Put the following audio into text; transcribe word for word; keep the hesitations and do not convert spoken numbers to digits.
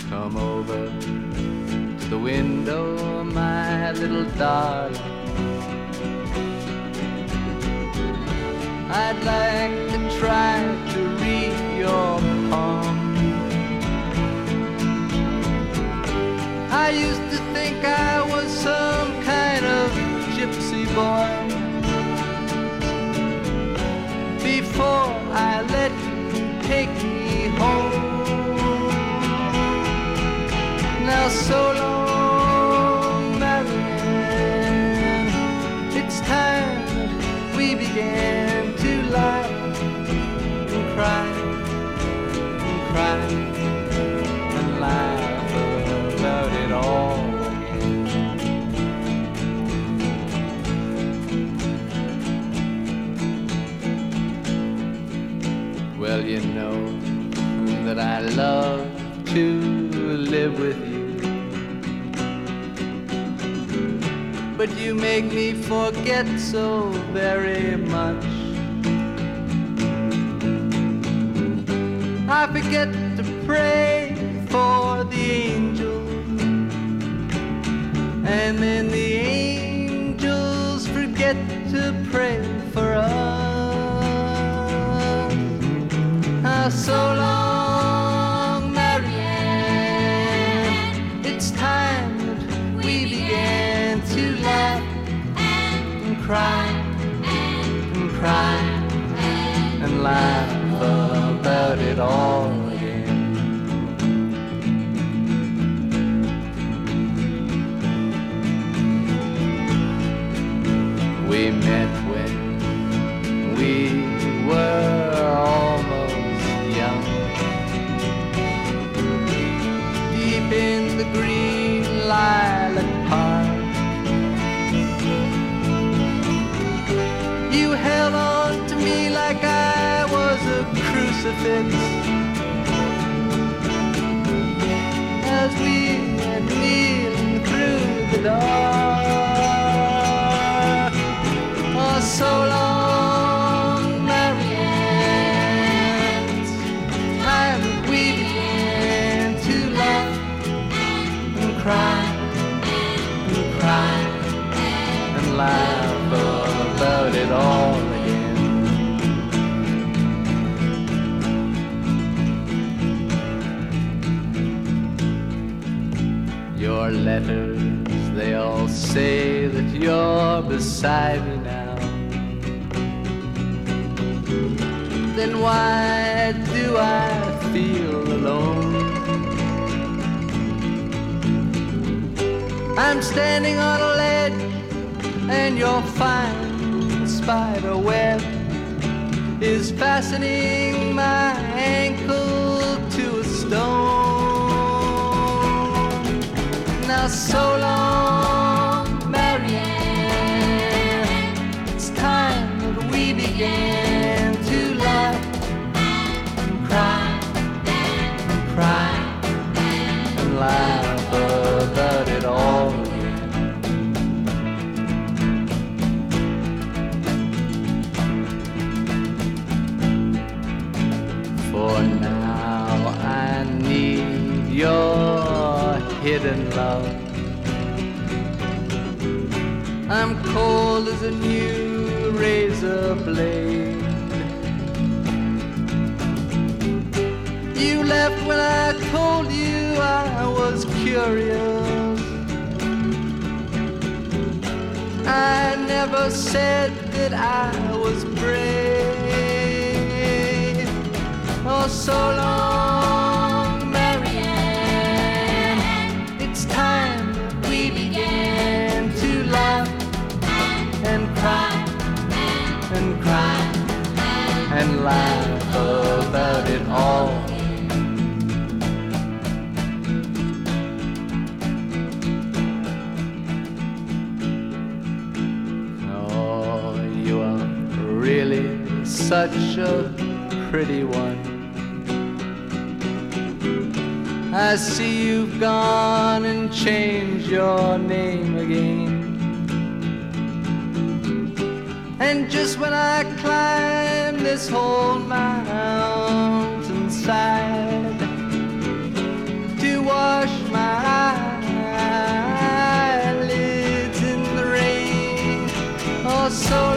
Come over to the window, my little darling. I'd like to try to read your palm. I used to think I was some kind of gypsy boy before I let you take me home. Now so long, Marianne, it's time that we began to lie and cry and cry and laugh about it all again. Well, you know that I love to live with you, but you make me forget so very much. I forget to pray for the angels, and then the angels forget to pray for us. Ah, so long, Marianne, it's time that we began to laugh and cry and cry and laugh about it all again. We met when we were almost young, deep in the green lilac park. You held on to me like I was a crucifix as we went kneeling through the dark. Oh, so long, Marianne, it's time that we began to laugh and cry and cry and laugh about it all again. Your letters, they all say that you're beside me now. Then why do I feel alone? I'm standing on a ledge and your fine spider web is fastening my ankle to a stone. Now so long, Marianne, it's time that we began to laugh and cry and cry and laugh about it all. For now I need your hidden love. I'm cold as a new razor blade. You left when I told you I was curious. I never said that I was brave. Oh, so long, Marianne, it's time that we began to laugh and cry and cry and laugh about it all. Oh, you are really such a pretty one. I see you've gone and changed your name again. And just when I climb this whole mountainside to walk soul.